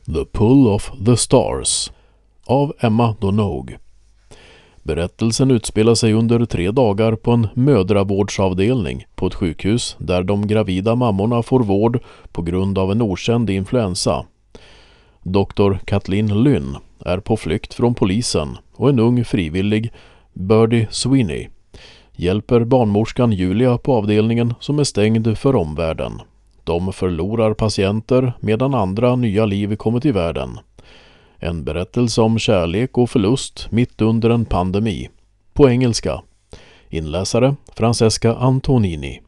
The Pull of the Stars av Emma Donoghue. Berättelsen utspelar sig under 3 dagar på en mödravårdsavdelning på ett sjukhus där de gravida mammorna får vård på grund av en okänd influensa. Dr. Kathleen Lynn är på flykt från polisen och en ung frivillig, Birdie Sweeney, hjälper barnmorskan Julia på avdelningen som är stängd för omvärlden. De förlorar patienter medan andra nya liv kommer till världen. En berättelse om kärlek och förlust mitt under en pandemi. På engelska. Inläsare Francesca Antonini.